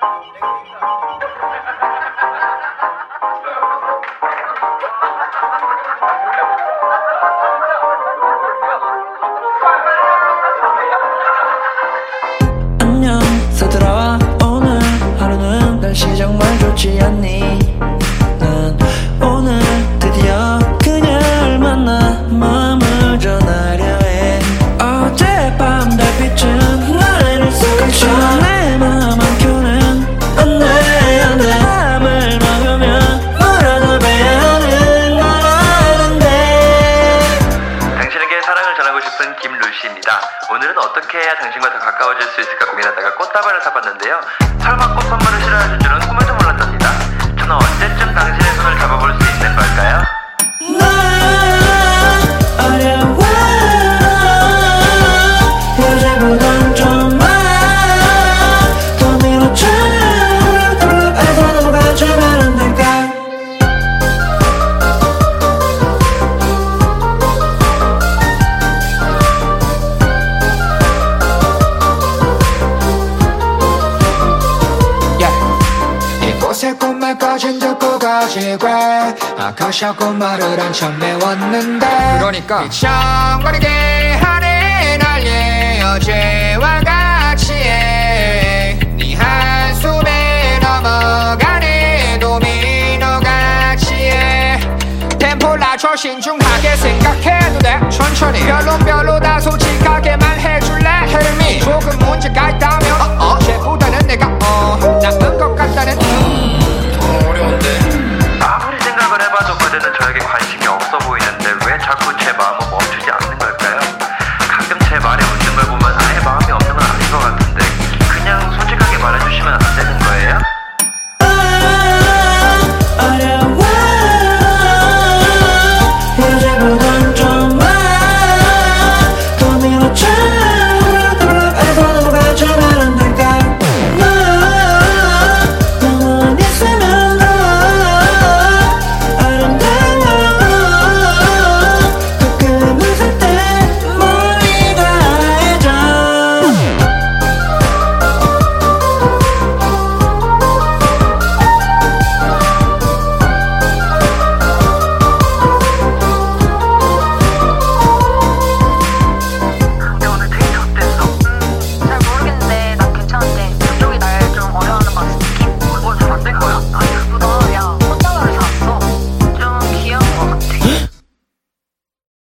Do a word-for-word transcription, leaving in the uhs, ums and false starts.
안녕 서들어와 오늘 하루는 날씨 정말 좋지 않니. 난 오늘 드디어 그녀를 만나 마음을 전하려 해. 어젯밤 달빛은 나를 속삭여 내 마음 한 켠은 안돼 안돼 마음을 먹으면 뭐라도 빼야 하는 걸 아는데. 당신에게 사랑을 전하고 싶은 김루시입니다. 오늘은 어떻게 해야 당신과 더 가까워질 수 있을까 고민하다가 꽃다발을 사봤는데요. 설마 꽃 선물을 싫어하실 줄은 꿈에도 몰랐답니다. 저는 언제쯤 당신의 손을 잡아볼 수 있는 걸까요? 나 어려워 여자보단 좀 많아 더 밀어줘 알고 넘어가주면 안 될까. 이곳의 꽃말 꺼진 듣고 가지고 아카시아 꽃말을 한참 메웠는데 그러니까 비청거리게 하는 날의 어제와 같이 네 한숨에 넘어가는 도미노 같이 템포 낮춰 신중하게 생각해도 돼. 천천히 별로 별로 다 솔직하게 말해줄래. Tell me 조금 문제가 있다